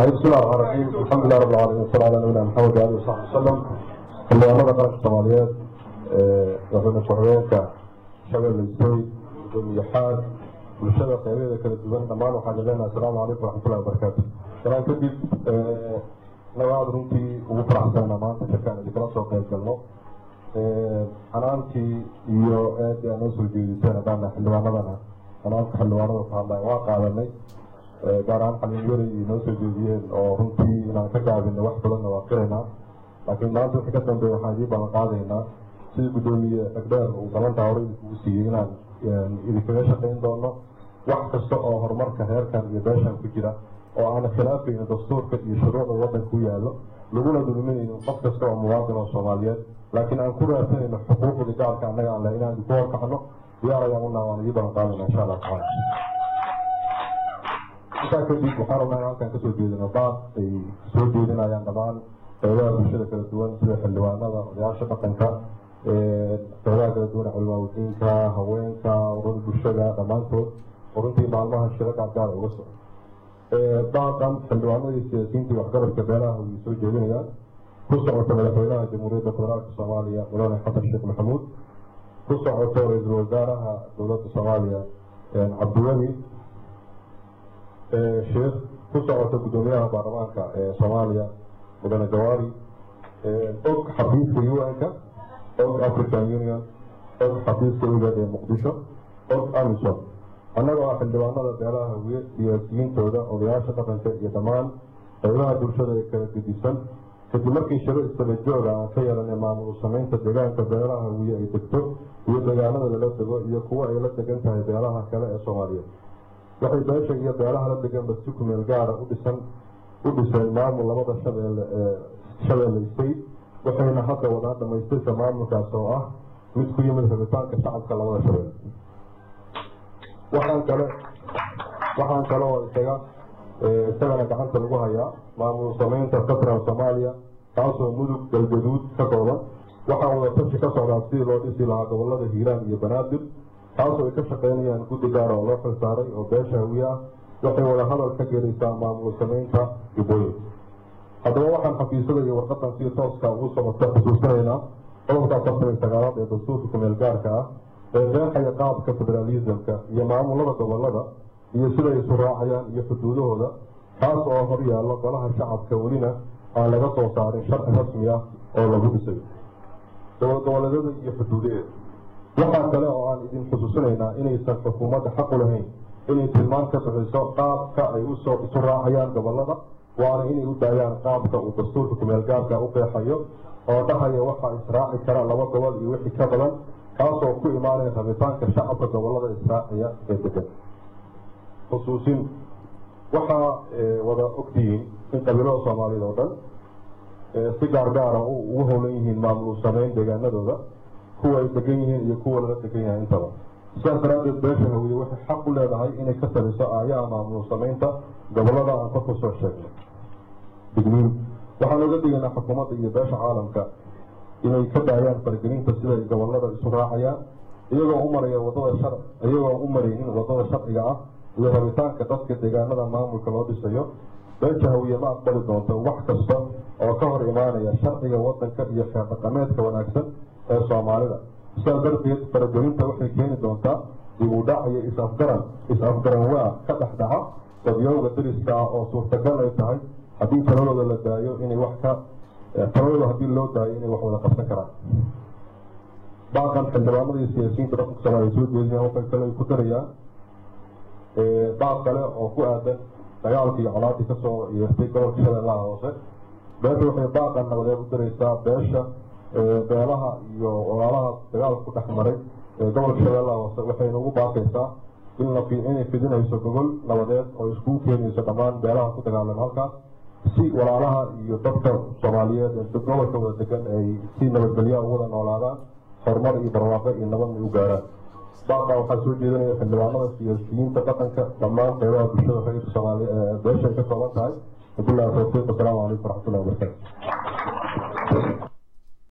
بسم الله الرحمن الرحيم الحمد لله رب العالمين والصلاة على نبينا محمد وعلى آله وصحبه وسلم xildhibaanada qaranka Soomaaliyeed waxayna ku-xigeenka shabeelle isooy gudoomiyaha bulshada qeybaheeda kala duwan dhammaan waxaan leenahay assalaamu calaykum waraxmatullahi wabarakaatu salaan kadib nabaad runtii ugu faraxsanaa maanta shirkaan idinkala soo qayb galno xanaantii iyo aad aan noo soo jeediseen haddaan xildhibaanadana xanaanka xildhibaanada ku hadlaya waa qaadanay gaar ahaan xalinyari noo soo jeediyeen oo runtii inaan ka gaabino wax badanna waa qiraynaa laakiin maanta wixii ka dambeeya waxaan idin ballan qaadaynaa sidii guddoomiye agdheer uu ballantaa hore idinkugu siiyey inaan idinkaga shaqayn doono wax kasta oo horumarka reerkan iyo beeshan ku jira oo aan khilaafayno dastuurka iyo shuruucda waddanka ku yaallo laguna dulminayno qof kasta oo muwaadin oo Soomaaliyeed laakiin aan ku raadsanayno xuquuqda gaarka annaga aan leh inaan idinku horkacno diyaar ayaan unaa waan idin ballan qaadaynaa insha allah tacaala intaa kadib waxaan rabnaa halkan kasoo jeedino baad ay soo jeedinayaan dhammaan qeybaha bulshada kala duwan sida xildhibaanada odayaasha dhaqanka qeybaha kala duwan culamaadiinka haweenka ururada bulshada dhammaantood oo runtii maalmaha shiro gaargaar uga soco baaqan xildhibaanadii siyaasiyiintii waxgaradka beelaha way soo jeedinayaan ku socota madaxweynaha jamhuuriyadda federaalka Soomaaliya mudane xasan sheekh maxamuud ku socoto ra-iisul wasaaraha dowladda Soomaaliya cabdiweli sheekh ku socota guddoomiyaha baarlamaanka Soomaaliya mudane jawaari og xafiiska UN-ka og African Union og xafiiska UGAD ee Muqdisho og AMISOM annagoo ah xildhibaanada beelaha hawiye siyaasiyiintooda odayaasha dhaqanka iyo dhammaan qeybaha bulshada ee kala gedisan kadib markii shiro isdaba jooga aan ka yeelanay maamul samaynta deegaanka beelaha hawiye ay degto iyo deegaanada lala dego iyo kuwa ay la degan tahay beelaha kale ee Soomaaliyeed waxay beesha iyo beelaha la deganba si ku meel gaara u dhiseen maamul labada shabeelle state waxayna hadda wadaan dhamaystirka maamulkaas oo ah mid ku yimid rabitaanka shacabka labada shabeelle waxaan kale oo isagana gacanta lagu hayaa maamul samaynta federal Soomaaliya kaasoo mudug galgaduud ka kooban waxaa wada tashi ka socdaa sidii loo dhisi lahaa gobolada Hiiraan iyo Banaadir kaasoo ay ka shaqeynayaan guddi gaar oo loo xilsaaray oo beesha hawiye ah waxay wada hadal ka gelaysaa maamul samaynta jubbooyin haddaba waxaan xafiisyada iyo warqadan si tooska ugu socota xusuusanaynaa qodobka 19 ee dastuurka kumeel gaarka ah ee qeexaya qaabka federalismka iyo maamulada gobolada iyo sida ay isu raacayaan iyo xuduudahooda kaas oo hor yaalla golaha shacabka welina aan laga soo saarin sharci rasmi ah oo lagu dhisay goboleedyada iyo xuduudaheeda waxaa kale oo aan idin xusuusinaynaa inaysan xukuumadda xaq u lahayn inay tilmaan ka bixiso qaabka ay isu raacayaan gobolada waana inay u daayaan qaabka uu dastuurka kumeel gaarka u qeexayo oo dhahaya waxaa israaci kara laba gobol iyo wixii ka badan kaasoo ku imaanaya rabitaanka shacabka gobolada israaciya ee degan xusuusin waxaa wada ogtihiin in qabiilada Soomaaliyeed oo dhan si gaargaara ugu howlan yihiin maamul samayn deegaanadooda kuwa ay degan yihiin iyo kuwa laga degan yahay intaba sidaas daraadeed beesha hawiye waxay xaq u leedahay inay ka taliso aayaha maamul samaynta gobolada aan korka soo sheegnay digniin waxaan oga digaynaa xukuumadda iyo beesha caalamka inay ka daayaan faragelinta sida ay gobolada isu raacayaan iyagoo u maraynin wadada sharciga ah iyo rabitaanka dadka deegaanada maamulka loo dhisayo beesha hawiye ma aqbali doonto wax kasta oo ka hor imaanaya sharciga waddanka iyo xeer dhaqameedka wanaagsan ee Soomaalida sidaas darteed faragelinta waxay keeni doontaa dib u dhac iyo is-afgaran waa ka dhexdhaca dadyowga dariska ah oo suurtagal ay tahay haddii taladooda la daayo inay taladooda haddii loo daayo inay wax wada qabsan karaan baaqan xildhibaanada iyo siyaasiyiinta dhaqanka Soomaaliya soo jeedinayaan waxay kale ku darayaan baaq kale oo ku aadan dagaalka iyo colaadii kasoo yeertay gobolka Shabeellaha Hoose beesha waxay baaqan nabadeed u daraysaa beesha beelaha iyo walaalaha dagaalka ku dhex maray gobolka Shabeellaha Hoose waxayna ugu baaqaysaa inay fidinayso gobol nabadeed oo iskugu keenayso dhammaan beelaha ku dagaalama halkaas si walaalaha iyo dadka Soomaaliyeed ee gobolka wada degan ay si nabadgelyo ugu wada noolaadaan horumar iyo barwaaqo iyo nabad u gaaraan baaqa waxaa soo jeedinaya xildhibaanada siyaasiyiinta dhaqanka dhammaan qeybaha bulshada reer Soomaaliya beesha ka kooban tahay. Wabillahi tawfiiq. Assalaamu calaykum waraxmatullahi wabarakaatuh.